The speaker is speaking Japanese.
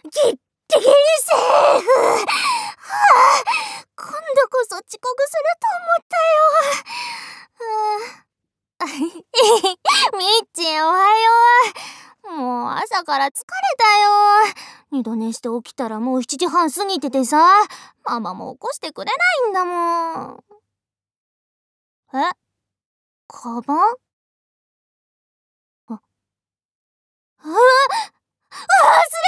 ギリギリセーフ。はあ、今度こそ遅刻すると思ったよ。みっちー、おはよう。もう朝から疲れたよ。二度寝して起きたらもう7時半過ぎててさ、ママも起こしてくれないんだもん。え、カバン？あ、あ、忘れ